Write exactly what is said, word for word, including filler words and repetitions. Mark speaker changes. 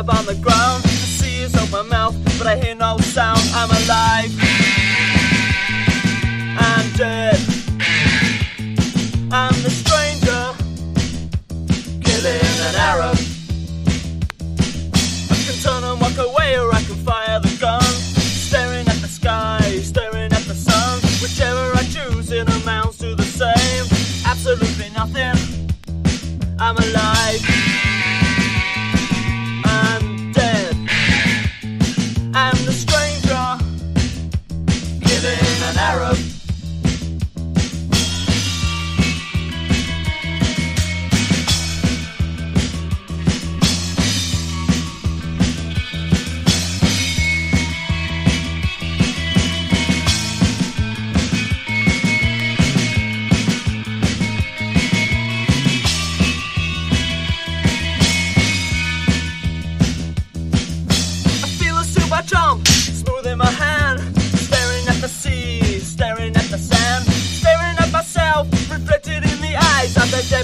Speaker 1: up on the ground. The sea is open my mouth, but I hear no sound. I'm alive and dead. I'm the stranger killing an Arab. I can turn and walk away, or I can fire the gun. Staring at the sky, staring at the sun. Whichever I choose, it amounts to the same. Absolutely nothing. I'm alive and dead. I'm the stranger killing an Arab. I jump, smooth in my hand.